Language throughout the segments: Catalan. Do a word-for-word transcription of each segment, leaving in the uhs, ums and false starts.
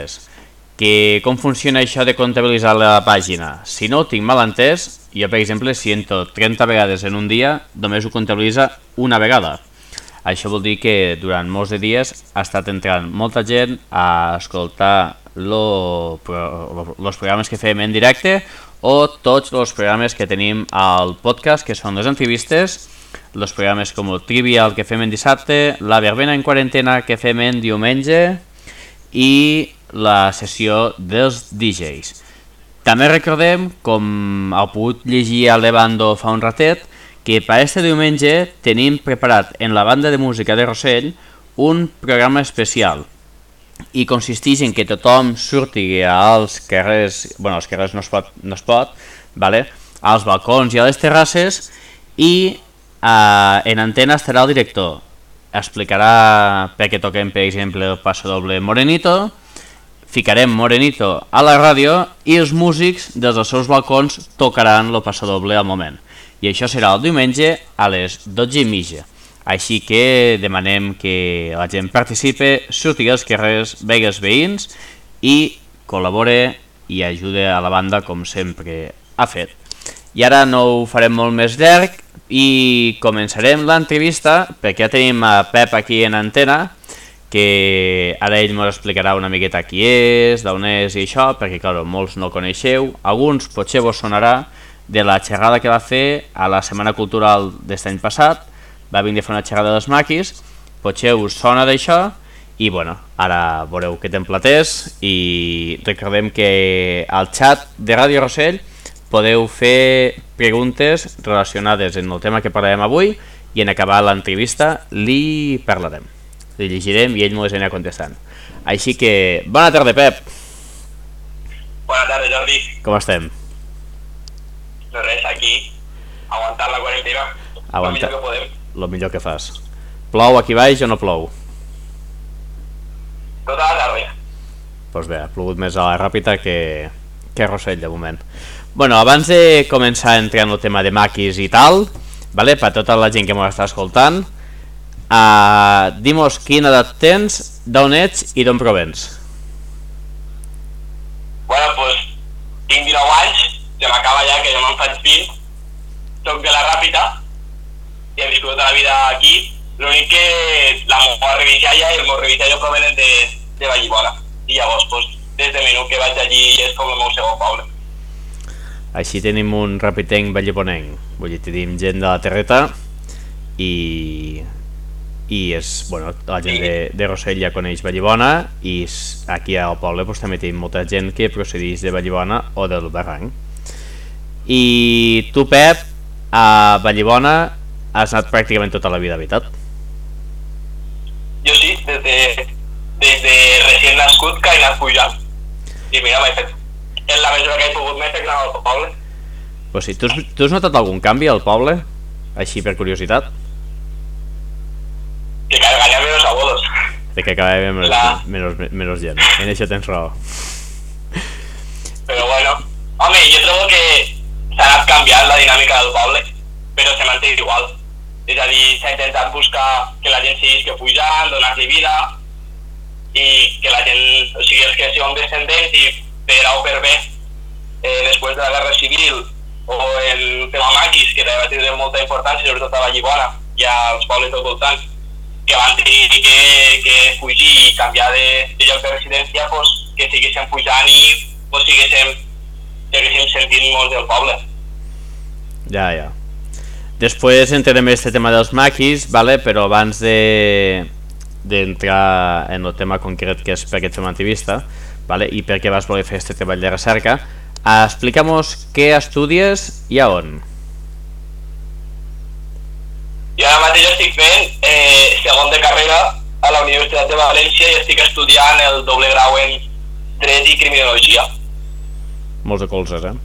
Que com funciona això de comptabilitzar la pàgina? Si no ho tinc mal entès, jo per exemple si entro trenta vegades en un dia només ho comptabilitza una vegada. Això vol dir que durant molts de dies ha estat entrant molta gent a escoltar los programes que fem en directe o tots els programes que tenim al podcast, que són les entrevistes, els programes com el Trivial que fem en dissabte, la verbena en quarantena que fem en diumenge i la sessió dels D Js. També recordem, com heu pogut llegir a Levando fa un ratet, que per este diumenge tenim preparat en la banda de música de Rossell un programa especial i consisteix en que tothom surti als carrers, bueno, als carrers no es pot, no es pot, vale? Als balcons i a les terrasses i eh, en antena estarà el director. Explicarà per què toquem, per exemple, el paso doble Morenito, ficarem Morenito a la ràdio i els músics des dels seus balcons tocaran el paso doble al moment. I això serà el diumenge a les dotze i mitja. Així que demanem que la gent participe, surti als carrers, vegi els veïns i col·labore i ajude a la banda com sempre ha fet. I ara no ho farem molt més llarg i començarem l'entrevista perquè ja tenim a Pep aquí en antena, que ara ell ens explicarà una miqueta qui és, d'on és i això, perquè clar, molts no coneixeu, alguns potser vos sonarà de la xerrada que va fer a la Setmana Cultural d'aquest any passat, va venir a fer una xerrada dels maquis, potser us sona d'això i bueno, ara veureu que templatès i recordem que al xat de Ràdio Rossell podeu fer preguntes relacionades amb el tema que parlarem avui i en acabar l'entrevista li parlarem. Li llegirem i ell m'ho anirà contestant. Així que, bona tarda, Pep. Bona tarda, Jordi. Com estem? No res, aquí, aguantant la quarantena, el millor que podem. El millor que fas. Plou aquí baix o no plou? Tota la tarda. Doncs bé, ha plogut més a la Ràpita que, que a Rossell, de moment. Bueno, abans de començar a entrar en el tema de maquis i tal, vale, per tota la gent que m'ho està escoltant, Uh, dimos quina edat tens, d'on ets i d'on provens. Bueno, doncs pues, tinc dinou anys, se m'acaba ja que jo me'n faig vint, soc de la Ràpita i he viscut tota la vida aquí, l'únic que la meva revisalla i el meu revisalla provenen de, de Vallibona i llavors pues, des de menú que vaig allí és com el meu segon poble. Així tenim un rapitenc vallibonenc, vull dir, tenim gent de la terreta i... i és, bueno, la gent de, de Rossell ja coneix Vallibona i aquí al poble pues, també tenim molta gent que procedeix de Vallibona o del Barranc. I tu, Pep, a Vallibona has anat pràcticament tota la vida, veritat? Jo sí, des de, des de recient nascut que he anat pujant i mira, m'he fet, en la mesura que he pogut m'he fet anar al poble. Pues sí, tu, has, tu has notat algun canvi al poble? Així per curiositat? Que cada any menos abuelos. De que cada vegada menos, menos, menos gent, en això tens raó. Però bueno, home, jo trobo que s'ha anat canviant la dinàmica del poble, però se manté igual. És a dir, s'ha intentat buscar que la gent sigui pujant, donar-li vida, i que la gent, o sigui, els que siguin descendents i per A o per B, eh, després de la Guerra Civil, o el tema maquis, que també va tenir molta importància, sobretot a Vallibona i als pobles del voltant, que van tenir que, que fugir i canviar de, de lloc de residència, pues, que siguéssim pujant i pues, siguéssim, siguéssim sentint molt del poble. Ja, ja. Després entrarem en este tema dels maquis, vale? Però abans de d'entrar en el tema concret que és per què ets una activista, vale? I per què vas voler fer este treball de recerca, explica'm què estudies i a on. Jo ara mateix estic fent eh, segon de carrera a la Universitat de València i estic estudiant el doble grau en Dret i Criminologia. Molts de colzes, eh?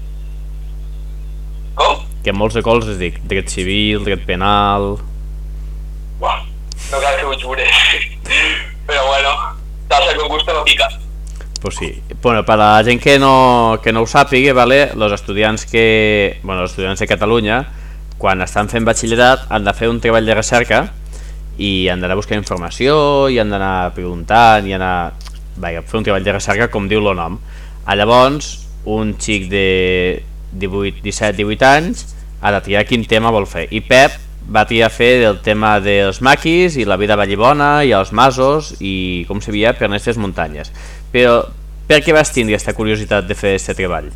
Com? Que molts de colzes dic, dret civil, dret penal... Buah, no cal que ho jures. Però bueno, salsa con gusto no pica. Pues sí. Bueno, per a la gent que no, que no ho sàpiga, vale? Los estudiants que... Bueno, els estudiants de Catalunya, quan estan fent batxillerat, han de fer un treball de recerca i han d'anar a buscar informació i han d'anar preguntant i anar... vaja, fer un treball de recerca com diu el nom. A llavors, un xic de divuit, disset divuit anys ha de triar quin tema vol fer, i Pep va triar fer el tema dels maquis i la vida vallibona i els masos i com s'havia per aquestes muntanyes. Però per què vas tindre aquesta curiositat de fer aquest treball?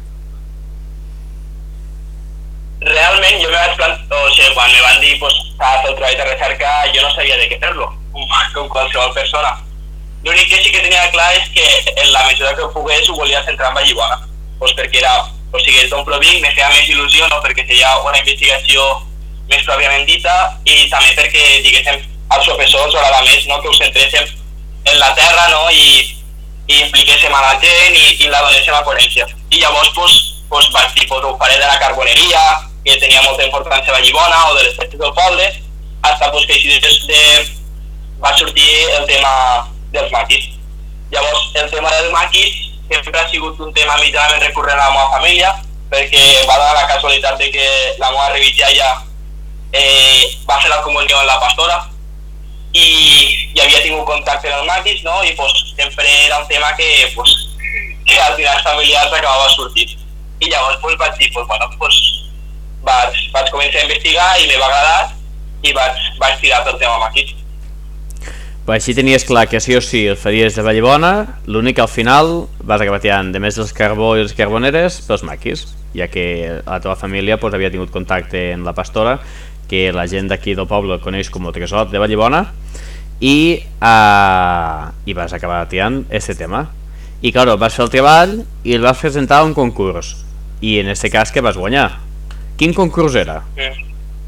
Realment jo me vaig plantejar, o sigui, quan me van dir pues, s'ha de fer el treball de recerca, jo no sabia de què fer-lo, com qualsevol persona. L'únic que sí que tenia clar és que en la mesura que ho pogués ho volia centrar en Vallibona, pues perquè era, o sigui, és d'on provinc, me feia més il·lusió, no? Perquè seria una investigació més pròpiament dita i també perquè, diguéssim, als professors us agrada més, no? Que us centréssim en la terra, no? I, i impliquéssim a la gent i, i la donéssim a conèixer. I llavors, pues, pues, vaig dir, pues, ho faré de la carboneria, que tenia molta importància a Vallibona, o de les festes del poble, hasta pues, que així de, de, va sortir el tema dels maquis. Llavors, el tema dels maquis sempre ha sigut un tema mitjanament recurrent a la meva família, perquè va donar la casualitat de que la meva revigiaia eh, va fer la comunió amb la pastora i, i havia tingut contacte amb els maquis, no? I pues, sempre era un tema que, pues, que als dinars familiars acabava sortint. I llavors pues, vaig dir, pues, bueno, pues, vaig, vaig començar a investigar i me va agradar i vaig, vaig tirar pel tema maquis. Pues així tenies clar que sí o sí el faries de Vallibona, l'únic que al final vas acabar tirant, de més dels carbó i les carboneres, pels maquis, ja que la teva família pues, havia tingut contacte amb la pastora, que la gent d'aquí del poble el coneix com el tresor de Vallibona, i, uh, i vas acabar tirant este tema. I claro, vas fer el treball i el vas presentar a un concurs, i en este cas que vas guanyar. Quin concurs era? Mm.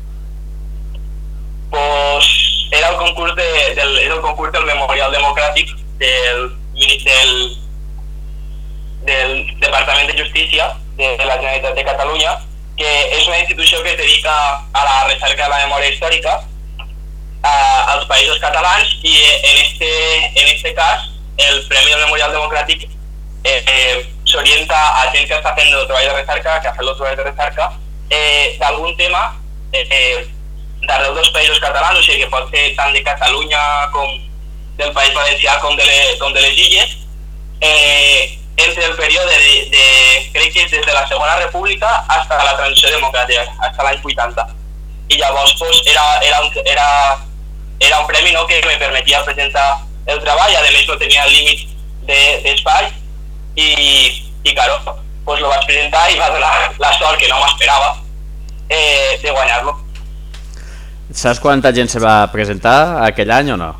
Pues era el concurs, de, del, era el concurs del Memorial Democràtic del, del, del Departament de Justícia de la Generalitat de Catalunya, que és una institució que es dedica a la recerca de la memòria històrica a, als països catalans, i en este, en este cas el Premi del Memorial Democràtic eh, eh, s'orienta a gent que està fent el treball de recerca, que ha fet el treball de recerca eh, d'algun tema eh, eh, d'arreu dels països catalans, o sigui que pot ser tant de Catalunya com del País Valencià com de, le, com de les Illes, eh, entre el període de, de, crec que és des de la Segona República fins a la transició democràtica, fins a l'any vuitanta. I llavors pues, era, era, un, era, era un premi, no, que me permetia presentar el treball, a més no tenia el límit d'espai, de, i, i claro, pues lo vaig presentar i va donar la sort, que no m'esperava, eh, de guanyar-lo. Saps quanta gent se va presentar aquell any o no?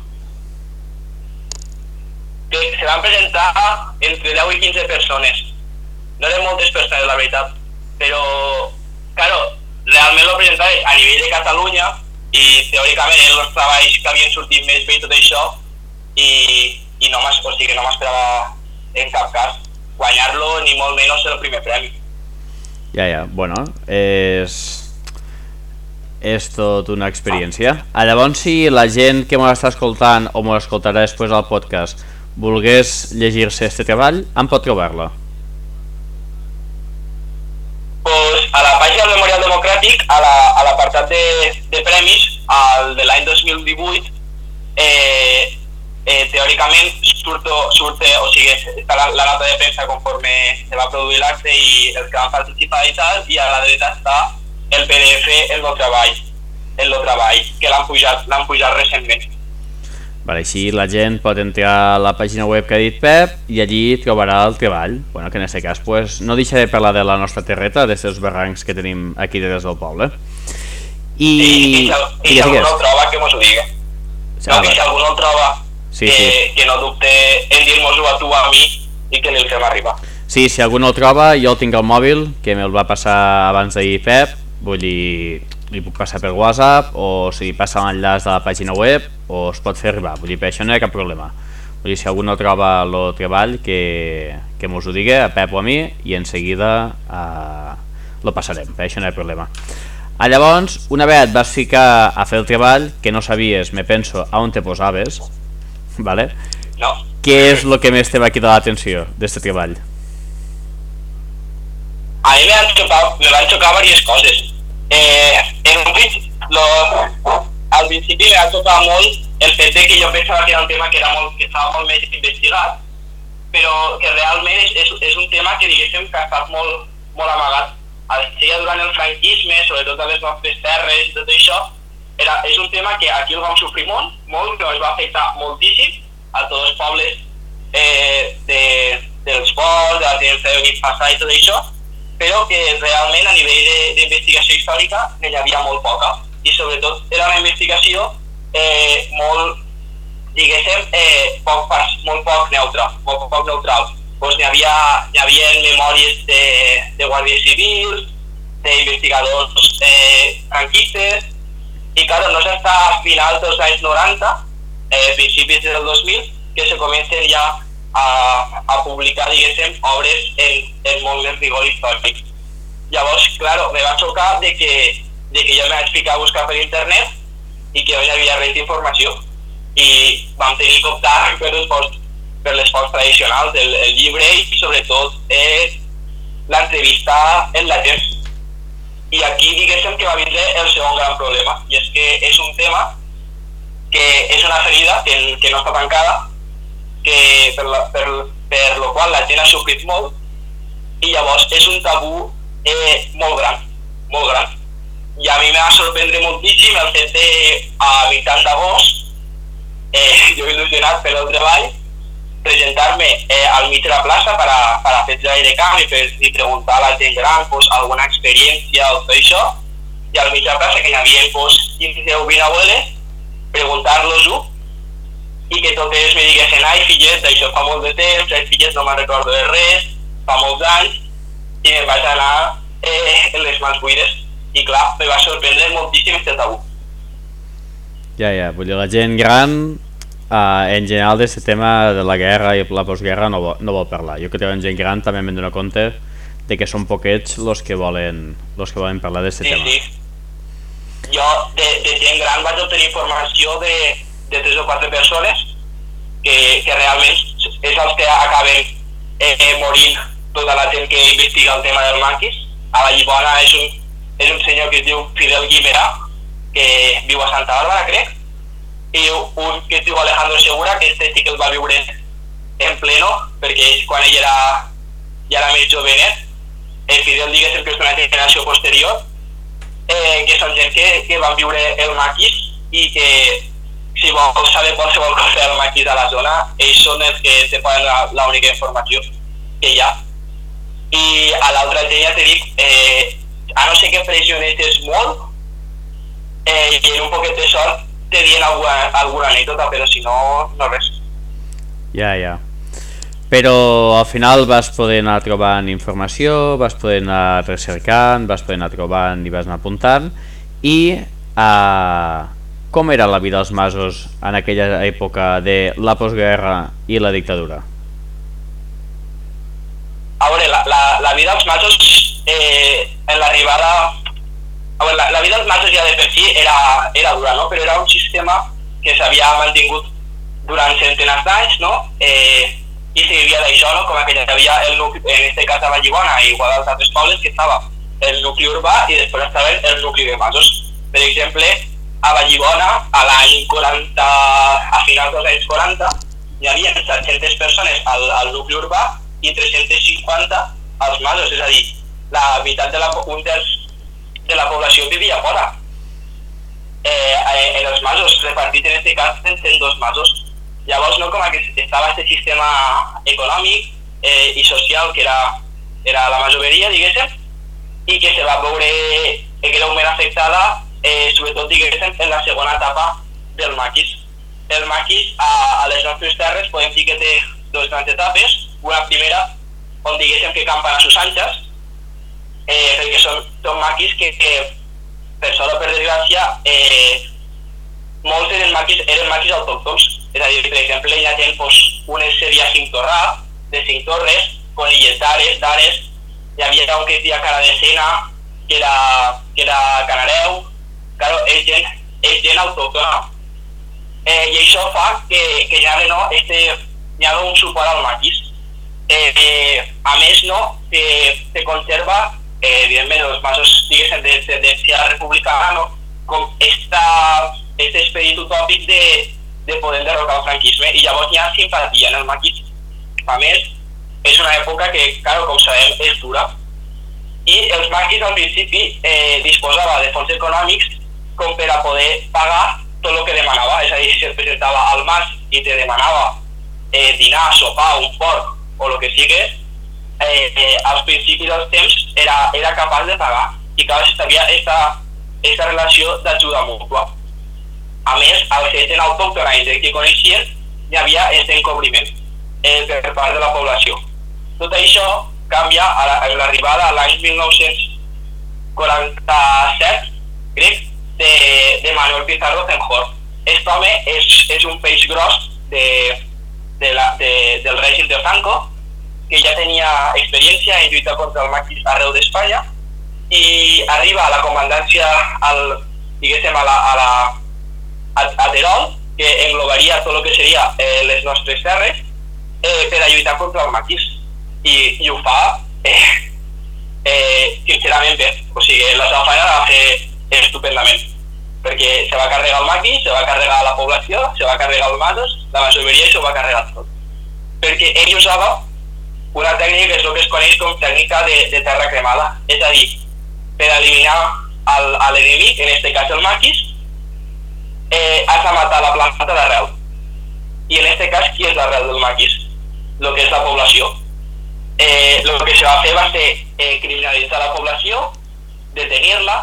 Que se van presentar entre deu i quinze persones. No eren moltes persones, la veritat. Però, claro, realment lo presentava a nivell de Catalunya i teòricament eren els treballs que havien sortit més bé i tot això, i, i no o sigui, no m'esperava en cap cas guanyar-lo, ni molt menys el primer premi. Ja, ja, bueno, és... és tot una experiència. Ah, llavors, si la gent que m'ho està escoltant o m'ho escoltarà després al podcast volgués llegir-se este treball, en pot trobar-la? Pues a la pàgina del Memorial Democràtic, a l'apartat la, de, de premis, al de l'any dos mil divuit, eh, eh, teòricament surt, surt, o sigui, està la, la nota de premsa conforme se va produir l'acte i els que van participar i tal, i a la dreta està el P D F, el del treball, el del treball, que l'han pujat, l'han pujat recentment. Vale, així la gent pot entrar a la pàgina web que ha dit Pep i allí trobarà el treball. Bueno, que en aquest cas pues, no deixaré de parlar de la nostra terreta, d'aquests barrancs que tenim aquí des del poble. I, I, i, i si algú no el troba, que mos ho diga. No, que si algú no el troba, sí, que, sí. que no dubte en dir-nos-ho a tu a mi i que li el fem arribar. Sí, si algú no el troba, jo el tinc al mòbil, que me'l va passar abans d'ahir Pep. Vull dir, li puc passar per WhatsApp, o si passa l'enllaç de la pàgina web, o es pot fer arribar. Vull dir, per això no hi ha cap problema. Vull dir, si algú no troba el treball, que, que mos ho digui a Pep o a mi, i en seguida eh, lo passarem, per això no hi ha problema. Ah, llavors, una vegada et vas ficar a fer el treball, que no sabies, me penso, a on te posaves, vale? No. Què és el que més te va cridar l'atenció d'aquest treball? A mi me van xocar, me van xocar diverses coses. Eh, en un principi, lo, al principi me va tocar molt el fet de que jo pensava que era un tema que, era molt, que estava molt més investigat però que realment és, és, és un tema que diguéssim que ha estat molt, molt amagat. Ja durant el franquisme, sobretot a les nostres terres i tot això, era, és un tema que aquí el vam sofrir molt, molt, que ens va afectar moltíssim a tots els pobles eh, de, dels ports, de la tinença de Benit Passà i tot això, però que realment a nivell d'investigació històrica n'hi havia molt poca, i sobretot era una investigació eh, molt, diguéssim, eh, poc, molt poc neutra, molt poc neutral. Pues n'hi havia, hi havia memòries de, de guàrdies civils, d'investigadors eh, franquistes, i claro, no és fins a finals dels anys noranta, eh, principis del dos mil, que se comencen ja a, a publicar, diguéssim, obres en, en molt més rigor històric. Llavors, claro, me va xocar de que, de que jo me vaig ficar a buscar per internet i que no hi havia res d'informació. I vam tenir que optar per els posts per les fonts tradicionals del el llibre i sobretot eh, l'entrevista en la gent. I aquí diguéssim que va vindre el segon gran problema, i és que és un tema que és una ferida que, que no està tancada, que per, la, per, per lo qual la gent ha sofrit molt, i llavors és un tabú eh, molt gran, molt gran. I a mi me va sorprendre moltíssim el fet de, a mitjan d'agost, eh, jo il·lusionat per el treball, presentar-me eh, al mig de la plaça per a, per a fer treball de camp i, per, i preguntar a la gent gran pues, alguna experiència o tot això, i al mig de la plaça que hi havia pues, quinze o vint abueles, preguntar-los-ho i que totes me diguessin ai fillet, això fa molt de temps, ai fillet no me'n recordo de res, fa molts anys, i me'n vaig anar eh, en les mans buides i clar, me va sorprendre moltíssim aquest tabú. Ja, ja, vull dir, la gent gran Uh, en general d'aquest tema de la guerra i la postguerra no, vo no vol parlar. Jo que tinc gent gran també m'he donat compte de que són poquets els que volen, los que volen parlar d'aquest sí, tema. Sí. Jo de, de gent gran vaig obtenir informació de, de tres o quatre persones que, que realment és els que acaben eh, morint tota la gent que investiga el tema del maquis. A la Llibona és un, és un senyor que es diu Fidel Guimerà, que viu a Santa Bàrbara, crec, i un que es diu Alejandro Segura, que este sí que el va viure en pleno, perquè ell, quan ell era, ja era més jovenet, el Fidel diguéssim que és una generació posterior, eh, que són gent que, que van viure el maquis i que si vols saber qualsevol cosa del maquis a la zona, ells són els que te poden donar l'única informació que hi ha. I a l'altra gent ja t'he dit, eh, a no ser que pressionessis molt, eh, i en un poquet de sort, te dient alguna, alguna anècdota, però si no, no res. Ja, ja. Però al final vas poder anar trobant informació, vas poder anar recercant, vas poder anar trobant i vas anar apuntant. I uh, com era la vida als masos en aquella època de la postguerra i la dictadura? A veure, la, la, la vida als masos eh, en l'arribada... La, la vida dels masos ja de per si era, era dura, no? Però era un sistema que s'havia mantingut durant centenars d'anys, no? Eh, I se vivia d'això, no? Com que hi havia el nucli, en aquest cas a Vallibona, igual als altres pobles, que estava el nucli urbà i després estava el nucli de masos. Per exemple, a Vallibona, a l'any quaranta, a finals dels anys quaranta, hi havia set-centes persones al, al nucli urbà i tres-centes cinquanta als masos, és a dir, la meitat de la, un terç de la població vivia fora. Eh, en els masos, repartit en aquest cas en dos masos. Llavors, no, com que estava aquest sistema econòmic eh, i social que era, era la masoveria, diguéssim, i que se va veure eh, greument afectada, eh, sobretot, diguéssim, en la segona etapa del maquis. El maquis, a, a les nostres terres, podem dir que té dues grans etapes. Una primera, on diguéssim que campen a sus anxes, eh, perquè són, són maquis que, que per sort o per desgràcia, eh, molts eren maquis, eren maquis autòctons. És a dir, per exemple, hi ha gent, pues, un seria cinc torrà, de cinc torres, conilles d'Ares, d'Ares, hi havia un que es deia Cara de Sena, que era, que era canareu, claro, és gent, és gent autòctona. Eh, I això fa que, que hi ha, no, este, hi ha un suport al maquis. Eh, eh, a més, no, que se conserva, eh, evidentment, els masos, diguéssim, de tendència republicana, no, com esta, este esperit utòpic de, de poder derrocar el franquisme, i llavors hi ha simpatia en el maquis A més, és una època que, clar, com sabem, és dura. I els maquis al principi eh, disposava de fons econòmics com per a poder pagar tot el que demanava. És a dir, si es presentava al mas i te demanava eh, dinar, sopar, un porc o el que sigui, eh, eh, als principis dels temps era, era capaç de pagar. I clar, s'establia aquesta relació d'ajuda mútua. A més, al ser gent autòctona i gent que coneixien, hi havia aquest encobriment eh, per part de la població. Tot això canvia a l'arribada a l'any mil nou-cents quaranta-set, crec, de, de Manuel Pizarro Zenjor. Aquest home és, és un peix gros de, de la, de, del règim de Franco, que ja tenia experiència en lluitar contra el maquis arreu d'Espanya, i arriba a la comandància, al, diguéssim, a la, a la a, a Terol, que englobaria tot el que seria eh, les nostres terres, eh, per a lluitar contra el maquis. I, i ho fa eh, eh, sincerament bé. O sigui, la seva feina la va fer estupendament, perquè se va carregar el maquis, se va carregar la població, se va carregar els masos, la masoveria, i se ho va carregar tot. Perquè ell usava una tècnica que és el que es coneix com tècnica de, de terra cremada. És a dir, per eliminar el, a l'enemic, en aquest cas el maquis, eh, has de matar la planta d'arrel. I en aquest cas, qui és l'arrel del maquis? El que és la població. Eh, lo que se va fer va ser eh, criminalitzar la població, detenir-la,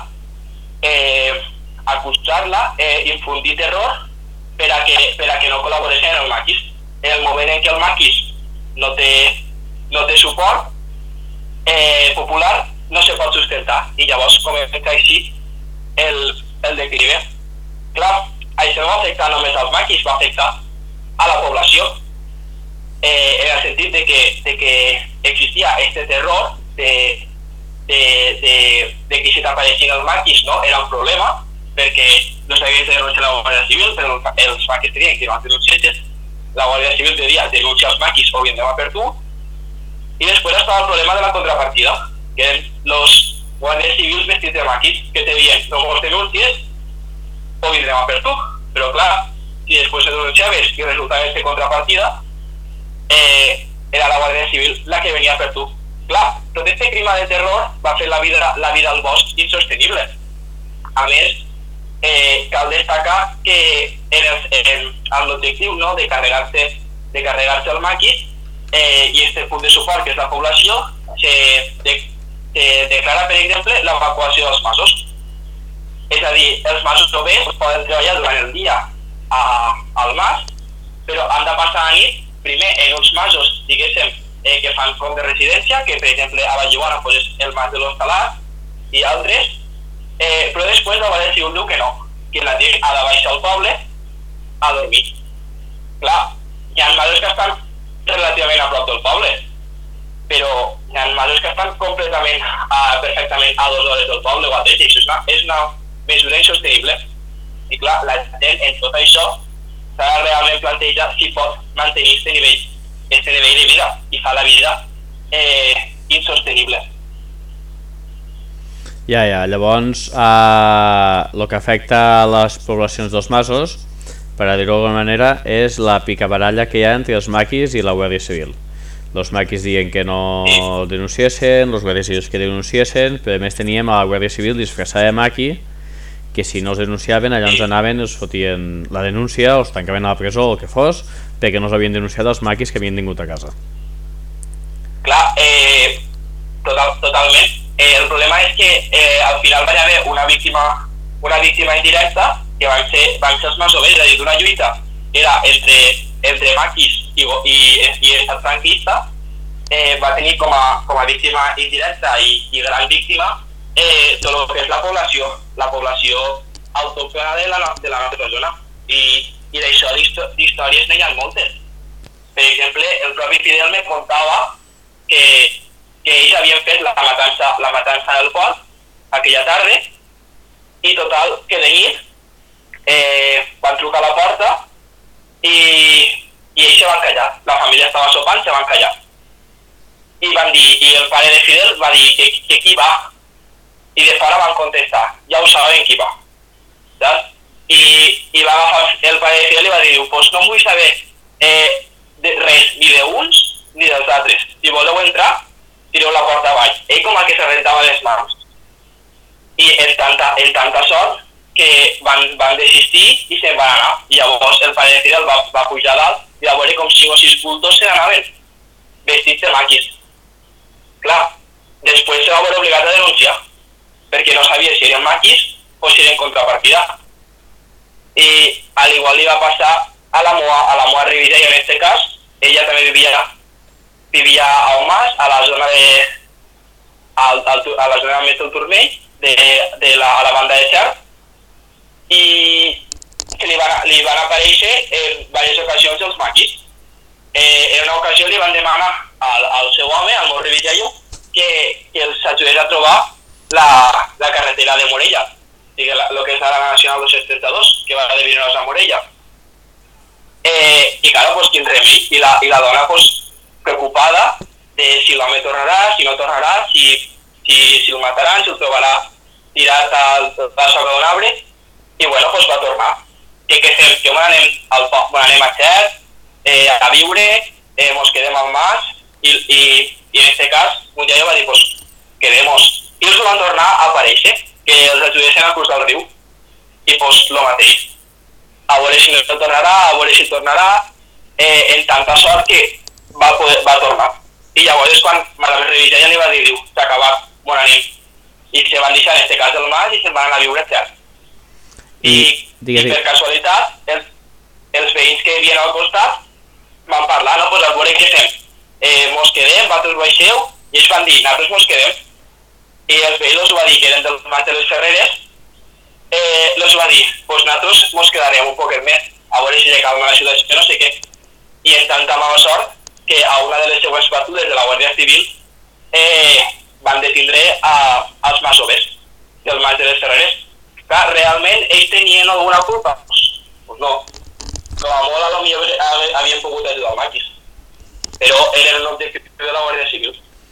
eh, acusar-la, eh, infundir terror per a que, per a que no col·laboressin en el maquis. En el moment en què el maquis no té, no té suport eh, popular, no se pot sustentar, i llavors comença així el, el declive. Clar, això no va afectar només als maquis, va afectar a la població. Eh, en el sentit de que, de que existia este terror de, de, de, de que si t'apareixien els maquis, no? Era un problema, perquè no s'havien de denunciar la Guàrdia Civil, però els maquis tenien que no denunciar, la Guàrdia Civil deia denunciar els maquis o vindrem a per tu. I després estava el problema de la contrapartida, que eren els guàrdies civils vestits de maquis, que te diuen no mos denuncies o vindrem a per tu. Però clar, si després se denunciaves i resultava aquesta contrapartida, Eh, era la Guàrdia Civil la que venia per tu. Clar, tot aquest clima de terror va fer la vida, la vida al bosc insostenible. A més, eh, cal destacar que en el, en, en l'objectiu, no, de carregar-se de carregar-se el maquis, eh, i este punt de suport, que és la població, se, de, se declara, per exemple, l'evacuació dels masos. És a dir, els masos només poden treballar durant el dia a, al mas, però han de passar a nit primer en uns masos, diguéssim, eh, que fan com de residència, que per exemple a Vallibona pues, és el mas de l'Hostalat i altres, eh, però després la Guàrdia Civil diu que no, que la gent ha de baixar al poble a dormir. Clar, hi ha masos que estan relativament a prop del poble, però hi ha masos que estan completament, a, perfectament a dues hores del poble o a tres, i això és una, és una mesura insostenible. I clar, la gent en tot això s'ha de realment plantejar si pot mantenir aquest nivell, este nivell de vida, i fa la vida eh, insostenible. Ja, ja, llavors el eh, que afecta a les poblacions dels masos, per a dir-ho d'alguna manera, és la picabaralla que hi ha entre els maquis i la Guàrdia Civil. Els maquis diuen que no sí. denunciessin, els guàrdies civils que denunciessin, però a més teníem a la Guàrdia Civil disfressada de maqui, que si no els denunciaven, allà ens anaven, els fotien la denúncia, els tancaven a la presó o el que fos, perquè no els havien denunciat els maquis que havien vingut a casa. Clar, eh, total, totalment. Eh, el problema és que eh, al final va haver una víctima, una víctima indirecta, que van ser, van ser els masovers, és a dir, d'una lluita que era entre, entre maquis i, i, i estat franquista, eh, va tenir com a, com a víctima indirecta i, i gran víctima Eh, tot el que és la població, la població autòctona de la, de la nostra zona. I, i d'això d'històries n'hi ha moltes. Per exemple, el propi Fidel me contava que, que ells havien fet la matança, la matança del port aquella tarda, i total, que de nit eh, van trucar a la porta i, i ells se van callar. La família estava sopant, se van callar. I van dir, i el pare de Fidel va dir que, que qui va. I de fora van contestar, ja ho saben qui va. Saps? I, i va agafar el pare de Fidel i va dir, pues no em vull saber eh, de res, ni d'uns ni dels altres. Si voleu entrar, tireu la porta avall. Ell com el que se rentava les mans. I en tanta, en tanta sort que van, van desistir i se'n van anar. I llavors el pare de Fidel va, va pujar dalt i va veure com cinc o sis cultos se n'anaven, vestits de maquis. Clar, després se va veure obligat a denunciar, perquè no sabia si eren maquis o si eren contrapartida. I al igual li va passar a la Moa, a la Moa Rivilla, i en aquest cas ella també vivia, vivia a Omàs, a la zona de a, a la zona més del Turmell, de, de la, a la banda de Xart, i que li van, li van aparèixer en diverses ocasions els maquis. Eh, en una ocasió li van demanar al, al seu home, al Mor Rivillayo, que, que els ajudés a trobar la, la carretera de Morella, el que és la Nacional dos cents trenta-dos, que va de Vinaroz a Morella. Eh, I claro, pues, quin remei. I la, i la dona pues, preocupada de si l'home tornarà, si no tornarà, si, si, si el mataran, si el trobarà tirat al, a la soca d'un arbre. I bueno, pues va tornar. I què fem? Que me n'anem al poc, me n'anem a Xert, eh, a viure, eh, mos quedem al mas, i, i, i en aquest cas, un dia jo va dir, pues, quedemos. I els van tornar a aparèixer, que els ajudessin al curs del riu. I pues, lo mateix. A veure si no tornarà, a veure si tornarà, eh, en tanta sort que va, poder, va tornar. I llavors és quan Mare Revilla ja li va dir, diu, s'ha acabat, bon anem. I se van deixar en aquest cas el mas i se'n van anar a viure a Xert. I, I, i per casualitat, els, els veïns que vivien al costat van parlar, no? Pues a veure què fem. Eh, mos quedem, vosaltres baixeu, i ells van dir, nosaltres mos quedem. I els veïns els va dir, que eren dels mas de les Ferreres, eh, els va dir, pues nosaltres mos quedarem un poquet més, a veure si calma la situació, no sé què. I en tanta mala sort, que a una de les seues patrulles de la Guàrdia Civil eh, van detindre a, als masovers del mas de les Ferreres. Clar, realment ells tenien alguna culpa? Pues, pues no. Com a molt a lo millor havien pogut ajudar els maquis. Però eren l'objectiu de la Guàrdia Civil.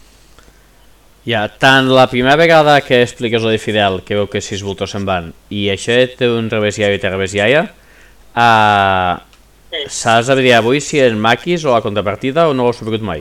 Ja, tant la primera vegada que expliques lo de Fidel, que veu que sis voltors se'n van, i això té un revés iaia i té revés iaia, uh, sí. Saps a dir avui si eren maquis o a contrapartida o no ho has sabut mai?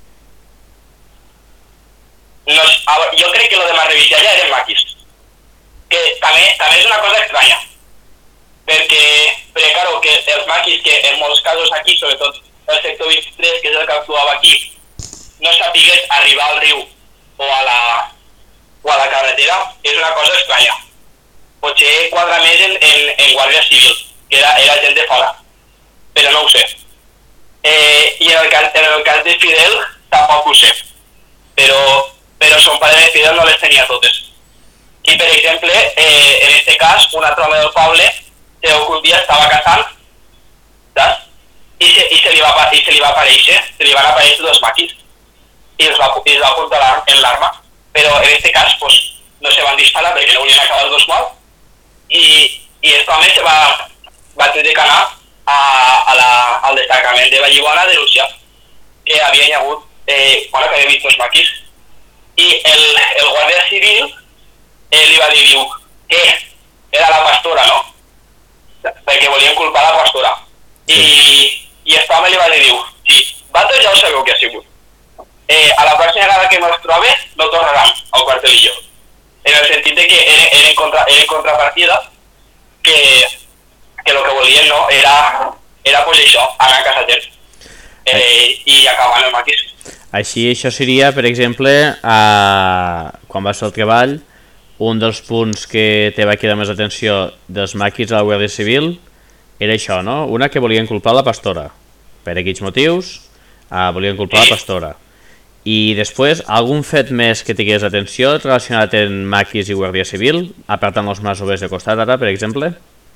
No, a, jo crec que lo de Marrevillaia eren maquis. Que també, també és una cosa estranya, perquè, perquè claro, que els maquis, que en molts casos aquí, sobretot el sector vint-i-tres, que és el que actuava aquí, no sapigués arribar al riu o a la, o a la carretera, és una cosa estranya. Potser quadra més en, en, en Guàrdia Civil, que era, era gent de fora, però no ho sé. Eh, I en el, cas, en el cas de Fidel tampoc ho sé, però, però son pare de Fidel no les tenia totes. I, per exemple, eh, en aquest cas, un altre home del poble, que un dia estava casant, saps? I se, i se, li, va, i se li va aparèixer, se li van aparèixer dos maquis, i els va, i els va apuntar en l'arma. Però en aquest cas, pues, no se van disparar perquè no volien acabar els dos morts, i, i aquest home se va, va tenir que anar a, a la, al destacament de Vallibona a denunciar que havien hagut, eh, bueno, que havia vist dos maquis. I el, el guàrdia civil Eh, li va dir, diu, que era la pastora, no? Perquè volien culpar la pastora. I, i aquest home li va dir, diu, sí, vosaltres ja ho sabeu què ha sigut. Eh, a la pròxima vegada que me'ls trobe, no tornaran al quartelillo. En el sentit de que eren, eren, contra, eren contrapartida, que, que el que volien, no, era, era pues això, anar a casa gent. Eh, I acabar en el maquis. Així, això seria, per exemple, a... quan vas al treball, un dels punts que te va cridar més atenció dels maquis a la Guàrdia Civil era això, no? Una, que volien culpar la pastora. Per aquells motius, eh, volien culpar la pastora. I després, algun fet més que tingués atenció relacionat amb maquis i Guàrdia Civil, apartant els masovers de costat ara, per exemple?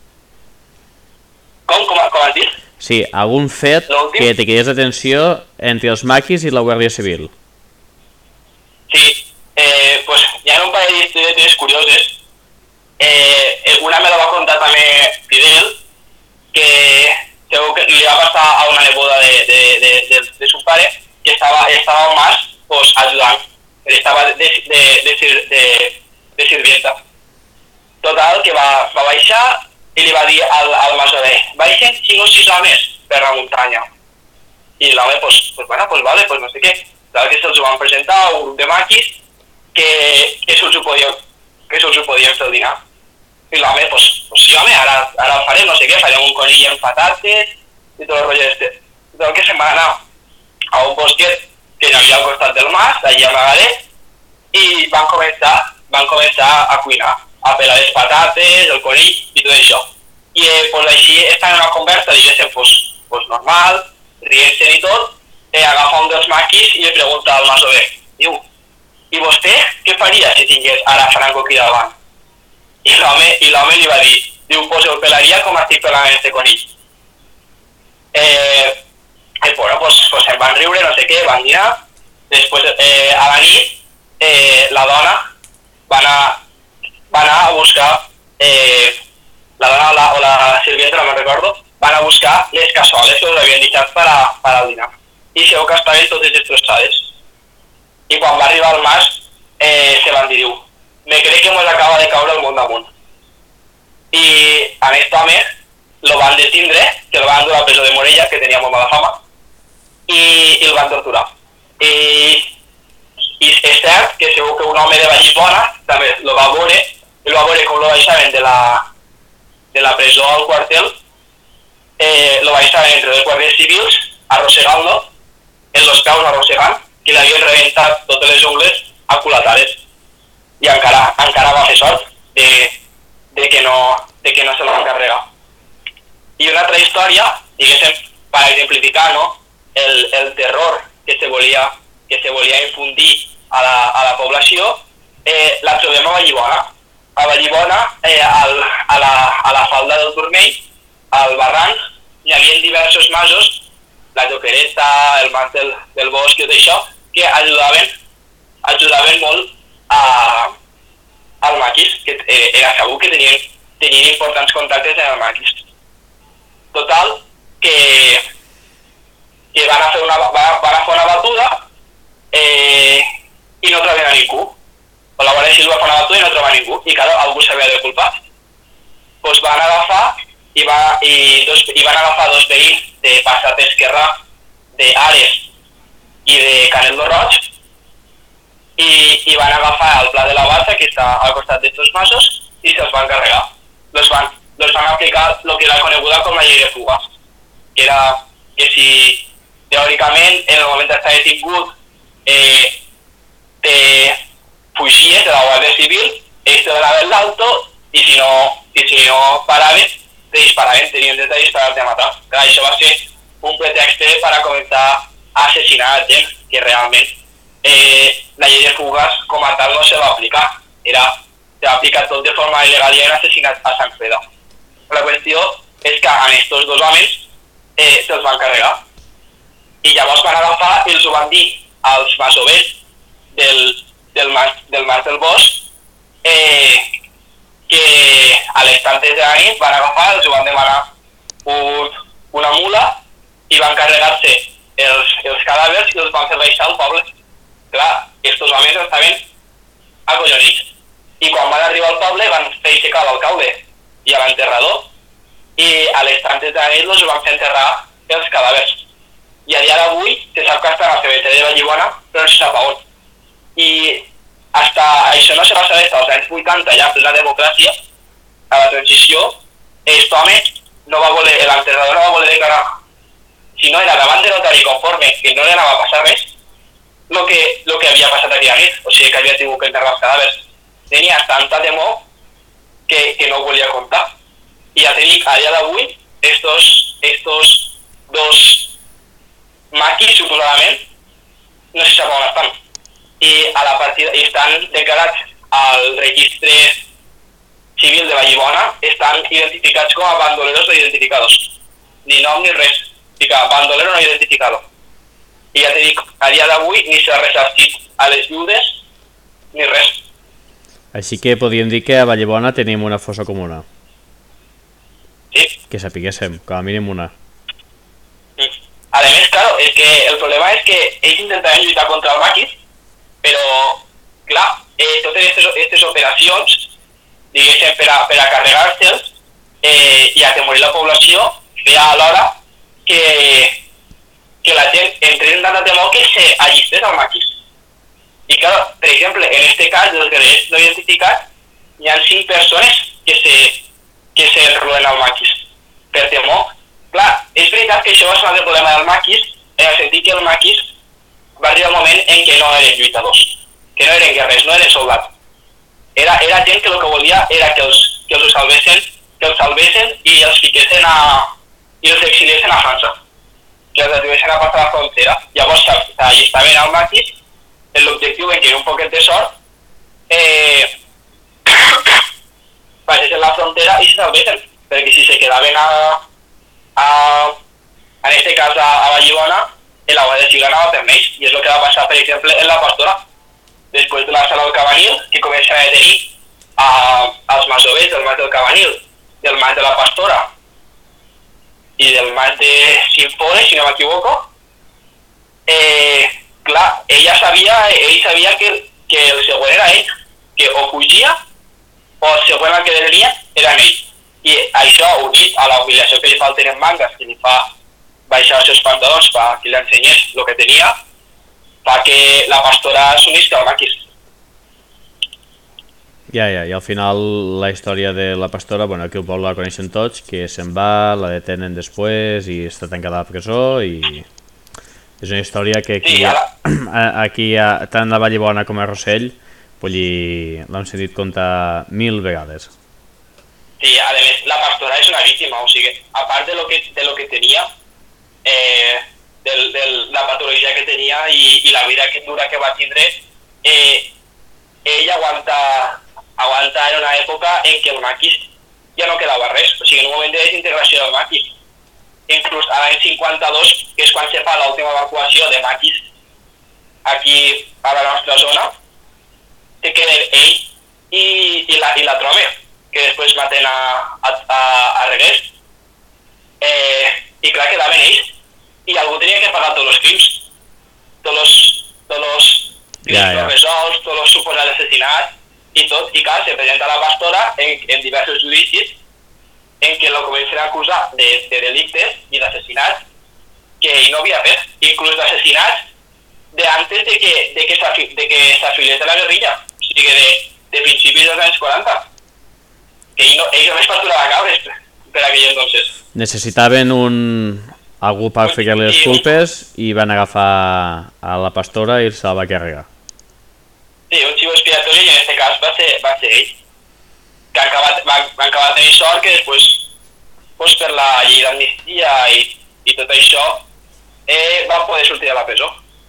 Com? Com, com has dit? Sí, algun fet que tingués atenció entre els maquis i la Guàrdia Civil. Sí. Eh, pues hi ha un parell d'històries curioses. Eh, una me la va contar també Fidel, que segur que li va passar a una neboda de, de, de, de, de su pare, que estava, estava al mas pues, ajudant, estava de, de, de, de, de sirvienta. Total, que va, va baixar i li va dir al, al masover, baixen cinc o sis homes per la muntanya. I l'home, pues, pues, bueno, pues vale, pues no sé què. Clar que se'ls ho van presentar a un grup de maquis que, que se'ls ho podien, que se'ls ho podien fer el dinar. I l'home, pues, pues sí, home, ara, ara el farem, no sé què, farem un conill amb patates i tot el rotllo este. I tot el que se'n va anar a un bosquet que hi havia al costat del mas, allà a Magaret, i van començar, van començar a cuinar, a pelar les patates, el conill i tot això. I eh, pues, així estan en una conversa, diguéssim, pues, pues normal, rient-se i tot, eh, agafa un dels maquis i li pregunta al masover, diu, i vostè què faria si tingués ara Franco aquí davant? I l'home i l'home li va dir, diu, pues el pelaria com estic pelant este conill. Eh, i bueno, pues, pues em van riure, no sé què, van dinar, després eh, a la nit eh, la dona va anar, va anar a buscar, eh, la dona o la, o la sirvienta, no me'n recordo, van a buscar les cassoles que us havien deixat per, a, per al dinar. I sabeu que estaven totes destrossades. I quan va arribar al mas, eh, se van dir, diu, me crec que mos acaba de caure el món damunt. I a aquest home lo van detindre, que el van dur a la presó de Morella, que tenia molt mala fama, i, i el van torturar. I, i és cert que segur que un home de Vallibona també lo va veure, el va veure com lo baixaven de la, de la presó al quartel, eh, lo baixaven entre dos guàrdies civils, arrossegant-lo, en los peus arrossegant, que l'havien reventat totes les ungles aculatades. I encara, encara va fer sort de, de, que no, de que no se l'han carregat. I una altra història, diguéssim, per exemplificar, no, el, el terror que se volia, que se volia infundir a la, a la població, eh, la trobem a Vallibona. A Vallibona, eh, al, a, la, a la falda del Turmell, al barranc, hi havia diversos masos, la Joquereta, el mas del, del bosc i tot això, que ajudaven, ajudaven molt a, al maquis, que eh, era segur que tenien, tenien importants contactes en el maquis. Total, que, que van, a fer una, van, van a fer una batuda eh, i no troben a ningú. O la Guàrdia Civil va fer una batuda i no troba a ningú. I clar, algú s'havia de culpar. Pues van agafar i, va, i, dos, i van agafar dos veïns de Passat Esquerrà, d'Ares i de Canet lo Roig, i, i van agafar el Pla de la Bassa, que està al costat d'estos masos, i se'ls van carregar. Los van, los van aplicar el que era coneguda com la llei de fuga, que era que si teòricament en el moment d'estar detingut eh, te fugies de la Guàrdia Civil, ells te donaven l'alto i si no, i si no paraven, te disparaven, tenien dret a disparar-te a matar. Clar, això va ser un pretext per a començar a assassinar gent, que realment eh, la llei de fugas com a tal no se va aplicar. Era, se va aplicar tot de forma il·legal i era assassinat a Sant Freda. La qüestió és que en estos dos homes eh, se'ls van carregar. I llavors van agafar i els ho van dir als masovers del, del, mas, del mas del bosc eh, que a les tantes de la nit van agafar, els ho van demanar un, una mula i van carregar-se els, els cadàvers i els van fer baixar al poble. Clar, estos homes estaven acollonits. I quan van arribar al poble van fer aixecar l'alcalde i a l'enterrador i a les tantes de la nit els van fer enterrar els cadàvers. I a dia d'avui se sap que estan al cementeri de Vallibona, però no se sap on. I hasta això no se va saber als anys vuitanta, ja en la democràcia, a la transició, aquest home no va voler, l'enterrador no va voler declarar, si no era davant de notari conforme que no li anava a passar res, el que, lo que havia passat aquella nit, o sigui que havia tingut que enterrar els cadàvers. Tenia tanta temor que, que no volia contar. I ja te dic, a dia d'avui, estos, estos dos maquis, suposadament, no se sap on estan. I a la partida, i estan declarats al registre civil de Vallibona, estan identificats com a bandoleros no identificados. Ni nom ni res. Fica bandolero no identificado. I ja te dic, a dia d'avui ni s'ha ressarcit a les viudes ni res. Així que podríem dir que a Vallibona tenim una fossa comuna. Sí. Que sapiguéssim, com a mínim una. Mm. A més, claro, és que el problema és que ells intentaven lluitar contra el maquis, però, clar, eh, totes aquestes operacions, diguéssim, per a, per a carregar-se'ls, eh, i atemorir la població, feia alhora que, que la gent entrés en tanta temor que se allistés al maquis. I clar, per exemple, en este cas dels guerrers no identificats, hi ha cinc persones que se, que se enrolen al maquis per temor. Clar, és veritat que això és un altre problema del maquis, en el sentit que el maquis va arribar un moment en què no eren lluitadors, que no eren guerrers, no eren soldats. Era, era gent que el que volia era que els, que els salvessin, que els salvessin i els fiquessin a, i els exiliessin a França, que els atribueixen a passar la frontera. Llavors s'allistaven al maquis en l'objectiu en què un poquet de sort eh, passessin la frontera i se salvessin, perquè si se quedaven a, a en este cas a, a Vallibona, la Guàrdia Civil anava per ells, i és el que va passar, per exemple, en la Pastora. Després de la sala del Cabanil, que comencen a detenir a, als masovers del mas del Cabanil, del mas de la Pastora i del mas de Sinfores, si no m'equivoco, eh, clar, ella sabia, ell sabia que, que el següent era ell, que o fugia o el següent al que detenia era ell. I això, unit a la humiliació que li fa el tenent Mangas, que li fa baixar els seus pantalons perquè li ensenyés el que tenia, fa que la Pastora s'unisca al maquis. Ja, ja, i al final la història de la Pastora, bueno, aquí al poble la coneixen tots, que se'n va, la detenen després i està tancada a la presó i és una història que aquí, sí, ara... aquí tant a Vallibona com a Rossell, vull dir, l'hem sentit contar mil vegades. Sí, a més, la Pastora és una víctima, o sigui, a part de lo que, de lo que tenia, eh, de, de la patologia que tenia i, i la vida que dura que va tindre, eh, ell aguanta, aguanta en una època en què el maquis ja no quedava res, o sigui, en un moment de desintegració del maquis. Inclús a l'any cinquanta-dos, que és quan se fa l'última evacuació de maquis aquí a la nostra zona, se queda ell i, i, la, i la trobe, que després maten a, a, a, a Reguers. Eh, I clar, quedaven ells, i algú tenia que pagar tots els crims, tots els, tots els crims ja, ja. resolts, tots els suposats assassinats, i tot, i clar, se presenta la Pastora en, en diversos judicis, en què el comencen a acusar de, de delictes i d'assassinats que ell no havia fet, inclús d'assassinats de antes de que, de que s'afiliés a la guerrilla, o sigui, de, de principis dels anys quaranta, que ell, no, ell només pasturava cabres per aquell entonces. Necessitaven un... algú per fer les culpes i van agafar a la Pastora i se'l va carregar. Sí, un xivo expiatori, i en aquest cas va ser, va ser ell. Que acabat, van, van acabar tenint sort que després, pues, per la llei d'amnistia i, i tot això, eh, van poder sortir de la presó.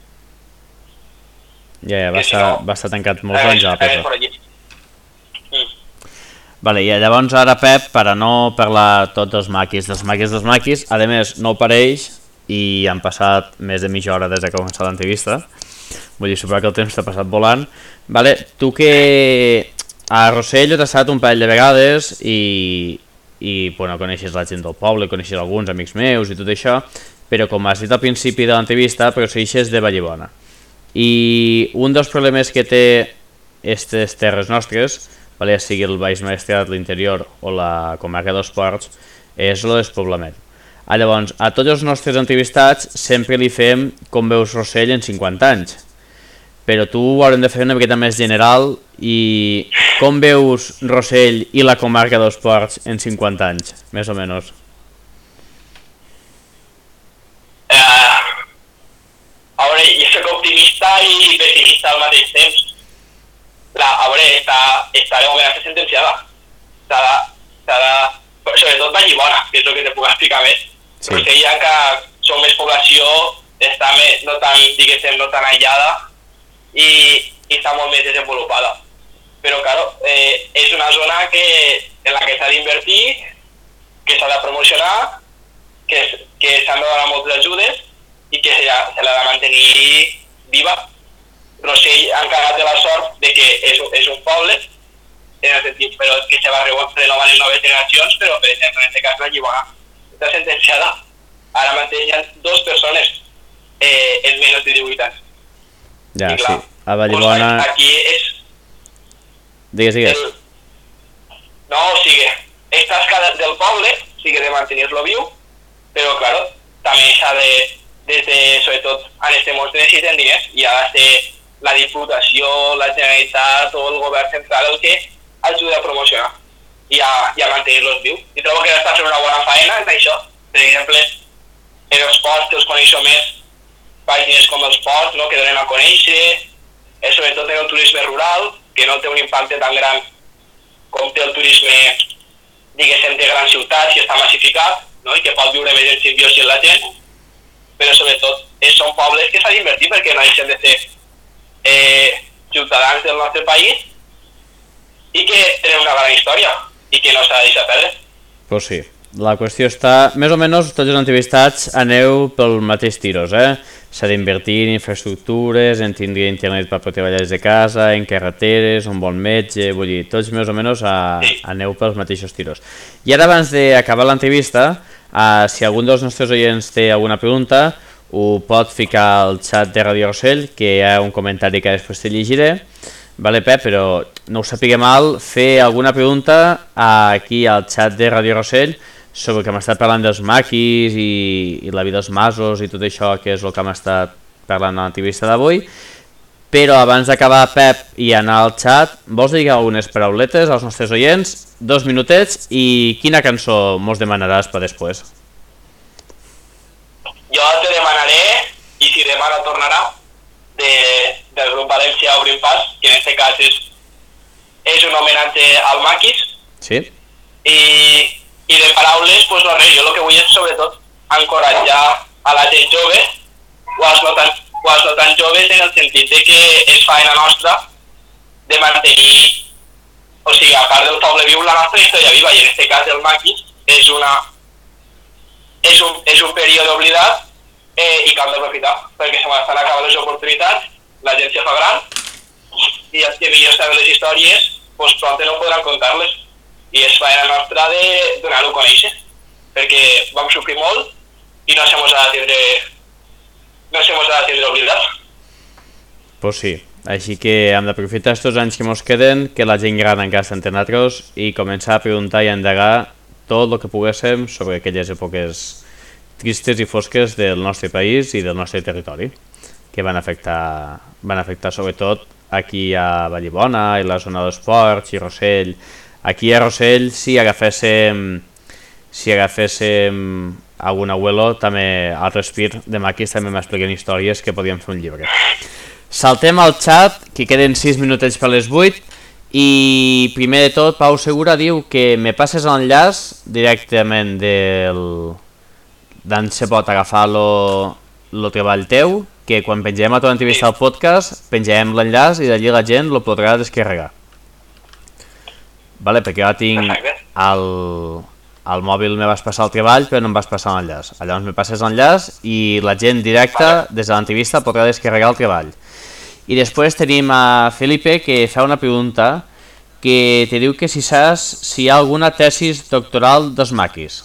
Ja, ja, va, estar, no, va estar tancat molts anys a la presó. Mm. Vale, i llavors ara, Pep, per a no parlar tots els maquis, dels maquis, dels maquis, a més no pareix i han passat més de mitja hora des de que ha començat l'entrevista, vull dir, suposo que el temps t'ha passat volant. Vale, tu que... A Rossell t'has estat un parell de vegades i, i bueno, coneixes la gent del poble, coneixes alguns amics meus i tot això, però com has dit al principi de l'entrevista, procedeixes de Vallibona. I un dels problemes que té aquestes terres nostres, ja sigui el Baix Maestrat, l'interior o la comarca dels Ports, és el despoblament. Llavors, a tots els nostres entrevistats sempre li fem com veus Rossell en cinquanta anys. Però tu ho haurem de fer una miqueta més general i com veus Rossell i la comarca dels Ports en cinquanta anys, més o menys? Uh, a veure, jo soc optimista i pessimista al mateix temps. La, a veure, està, està de moment a ser sentenciada. S'ha de, s'ha de, sobretot Vallibona, que és el que te puc explicar més. Sí. Rossell ja que som més població, està més, no tan, diguéssim, no tan aïllada, i, i està molt més desenvolupada. Però, claro, eh, és una zona que, en la que s'ha d'invertir, que s'ha de promocionar, que, que s'han de donar moltes ajudes i que se, se l'ha de mantenir viva. Rossell encara té la sort de que és, és un poble, en el sentit, però que se va renovant en noves generacions, però, per exemple, en aquest cas, la Llimona està sentenciada. Ara mateix hi ha dues persones eh, en menys de divuit anys. Ja, clar, sí. A Vallibona... Pues aquí és... Digues, digues. El... No, o sigui, és tasca del poble, o sigui, de mantenir-lo viu, però, claro, també s'ha de, des de, sobretot, en este món necessiten diners i ha de ser la Diputació, la Generalitat o el govern central el que ajuda a promocionar i a, i a mantenir-los vius. I trobo que està fent una bona feina en això. Per exemple, en els ports que els coneixo més, pàgines com els ports, no?, que donen a conèixer, eh, sobretot en el turisme rural, que no té un impacte tan gran com té el turisme, diguéssim, de grans ciutats, que està massificat, no?, i que pot viure més en simbiosi amb la gent, però sobretot eh, són pobles que s'ha d'invertir perquè no deixen de ser eh, ciutadans del nostre país i que tenen una gran història i que no s'ha de deixar perdre. Pues sí, la qüestió està, més o menys tots els entrevistats aneu pel mateix tiros, eh? S'ha d'invertir en infraestructures, en tindre internet per poder treballar des de casa, en carreteres, un bon metge, vull dir, tots més o menys a, aneu pels mateixos tiros. I ara, abans d'acabar l'entrevista, uh, si algun dels nostres oients té alguna pregunta, ho pot ficar al xat de Radio Rossell, que hi ha un comentari que després te llegiré. Vale, Pep, però no us sapigué mal fer alguna pregunta aquí al xat de Radio Rossell sobre que hem estat parlant dels maquis i, i la vida dels masos i tot això, que és el que hem estat parlant a l'entrevista d'avui. Però abans d'acabar, Pep, i anar al xat, vols dir algunes parauletes als nostres oients? Dos minutets, i quina cançó mos demanaràs per després? Jo te demanaré, i si demana tornarà, de, del grup València Obrim Pas, que en aquest cas és, és un homenatge al maquis. Sí. I, i de paraules, doncs no res, jo el que vull és sobretot encoratjar a la gent jove, o als no tan, o als no tan joves, en el sentit de que és feina nostra de mantenir, o sigui, a part del poble viu, la nostra història viva, i en aquest cas el maquis és una és un, és un període oblidat eh, i que hem d'aprofitar, perquè se m'estan acabant les oportunitats, la gent se fa gran, i els que millor saben les històries, doncs pront no podran contar-les. I és feina nostra de donar-ho a conèixer, perquè vam sofrir molt i no se mos ha de tindre, no se mos ha de tindre oblidat. Pues sí, així que hem d'aprofitar aquests anys que mos queden, que la gent gran encara està entre nosaltres, i començar a preguntar i a endegar tot el que poguéssim sobre aquelles èpoques tristes i fosques del nostre país i del nostre territori, que van afectar, van afectar sobretot aquí a Vallibona i la zona dels ports i Rossell. Aquí a Rossell, si agaféssim, si agaféssim algun abuelo, també al respir de maquis també m'expliquen històries que podíem fer un llibre. Saltem al xat, que queden sis minutets per les vuit, i primer de tot, Pau Segura diu que me passes l'enllaç directament del d'on se pot agafar el treball teu, que quan pengem a tota entrevista al podcast, pengem l'enllaç i d'allí la gent el podrà descarregar. Vale, perquè jo tinc el, el mòbil, me vas passar el treball, però no em vas passar l'enllaç. Llavors me passes l'enllaç i la gent directa, des de l'entrevista, podrà descarregar el treball. I després tenim a Felipe, que fa una pregunta, que te diu que si saps si hi ha alguna tesis doctoral dels maquis.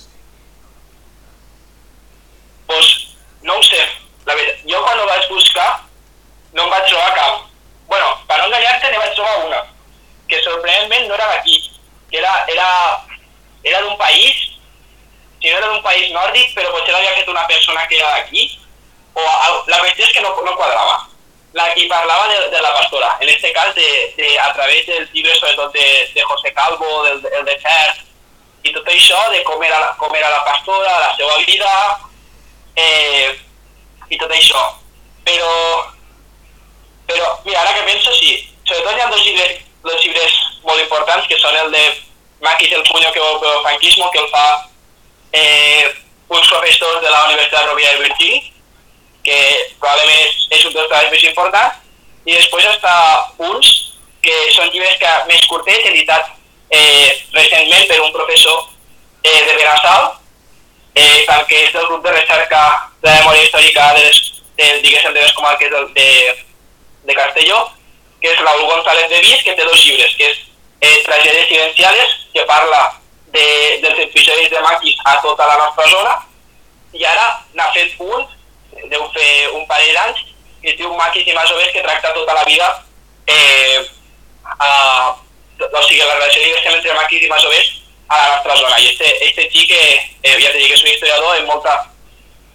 Pues no ho sé. La veritat, jo quan ho vaig buscar no em vaig trobar cap. Bueno, per no enganyar-te, ne vaig trobar una, que sorprenentment no era d'aquí, que era, era, era d'un país, si no era d'un país nòrdic, però potser l'havia fet una persona que era d'aquí, o la qüestió és que no, no quadrava. La que parlava de, de la pastora, en este cas de, de, a través del llibre sobretot de, de José Calvo, del el desert, i tot això de com era, com era la pastora, la seva vida, eh, i tot això. Però, però mira, ara que penso, sí, sobretot hi ha dos llibres, dos llibres molt importants, que són el de Maquis el puño que golpeó el franquismo, que el fa eh, uns professors de la Universitat Rovira i Virgili, que probablement és, és un dels treballs més importants, i després està uns que són llibres que més curtets, editats eh, recentment per un professor eh, de Benassal, eh, tant que és del grup de recerca de la memòria històrica de les, de, diguéssim, de les comarques de, de, de Castelló, que és Raúl González de Vis, que té dos llibres, que és eh, Tragèdies silenciades, que parla de, dels episodis de maquis a tota la nostra zona, i ara n'ha fet un, deu fer un parell d'anys, que es diu Maquis i Masovers, que tracta tota la vida, eh, a, o sigui, la relació directament entre Maquis i Masovers a la nostra zona. I este, este xic, eh, ja t'he dit que és un historiador amb molta,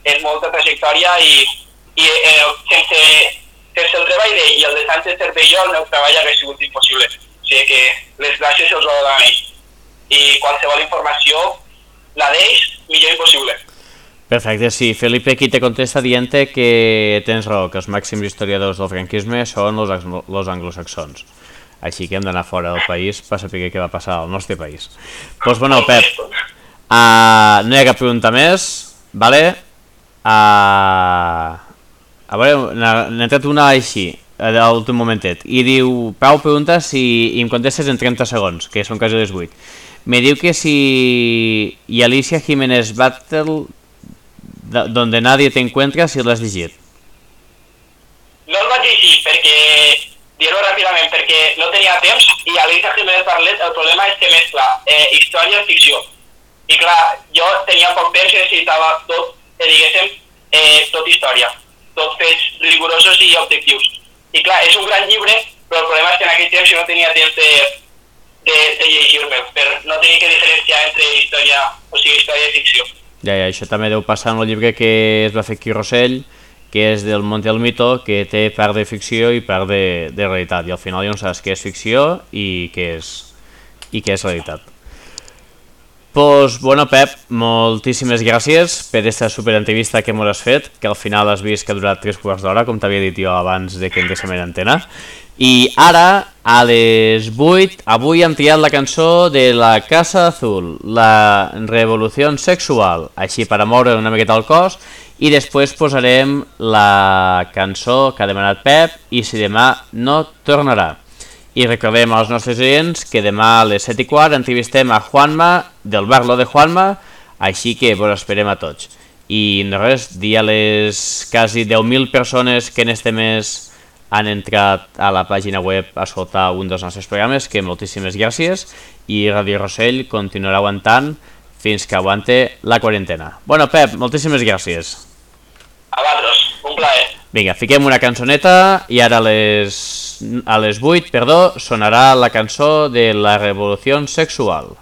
és molta trajectòria i, i eh, sense, sense el treball d'ell i el de Sánchez Cervelló el meu treball hauria sigut impossible. O sigui que les gràcies els ho donen a ell. I qualsevol informació, la d'ells, millor impossible. Perfecte, sí. Felipe aquí te contesta dient que tens raó, que els màxims historiadors del franquisme són els, els anglosaxons. Així que hem d'anar fora del país per saber què va passar al nostre país. Doncs pues, bueno, Pep, uh, no hi ha cap pregunta més, vale? Uh, a veure, n'ha entrat una així, a l'últim momentet, i diu, Pau pregunta si i em contestes en trenta segons, que són quasi les vuit. Me diu que si i Alicia Jiménez Battle donde nadie te encuentra, si l'has llegit. No el vaig llegir perquè, dir-ho ràpidament, perquè no tenia temps i Alicia Jiménez Barlet el problema és que mescla eh, història i ficció. I clar, jo tenia poc temps i necessitava tot, que diguéssim, eh, tot història, tot fets rigorosos i objectius. I clar, és un gran llibre, però el problema és que en aquell temps jo no tenia temps de, de, de llegir-me, per no tenir que diferenciar entre història, o sigui, història i ficció. Ja, ja, això també deu passar en el llibre que es va fer aquí Rossell, que és del Monte del Mito, que té part de ficció i part de, de realitat, i al final ja no saps què és ficció i què és, i què és realitat. Pues, bueno, Pep, moltíssimes gràcies per aquesta superentrevista que m'ho has fet, que al final has vist que ha durat tres quarts d'hora, com t'havia dit jo abans de que entréssim en antena. I ara, a les vuit, avui hem triat la cançó de la Casa Azul, la Revolució Sexual, així per a moure una miqueta el cos, i després posarem la cançó que ha demanat Pep, I si demà no tornarà. I recordem als nostres oients que demà a les set i quart entrevistem a Juanma, del bar Lo de Juanma, així que vos esperem a tots. I no res, dir a les quasi deu mil persones que en este mes han entrat a la pàgina web a escoltar un dels nostres programes, que moltíssimes gràcies, i Ràdio Rossell continuarà aguantant fins que aguante la quarantena. Bueno, Pep, moltíssimes gràcies. A vosaltres, un plaer. Vinga, fiquem una cançoneta i ara a les, a les vuit, perdó, sonarà la cançó de la Revolució Sexual.